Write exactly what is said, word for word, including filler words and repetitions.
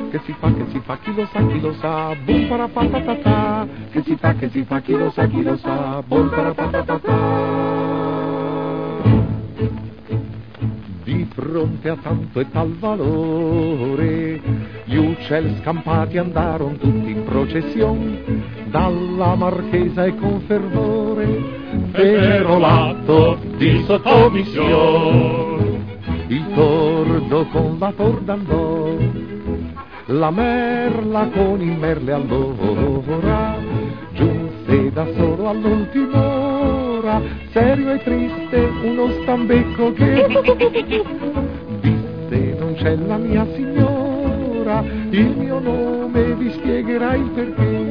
che si fa, che si fa, chi lo sa, chi lo sa, bum parapatatata, che si fa, che si fa, chi lo sa, chi lo sa, bum parapatatata. Di fronte a tanto e tal valore, gli uccelli scampati andarono tutti in processione, dalla marchesa e con fervore fecero l'atto di sottomissione. Il tordo con la torda andò, la merla con il merle allora, giunse da solo all'ultima ora, serio e triste uno stambecco che disse: non c'è la mia signora, il mio nome vi spiegherà il perché.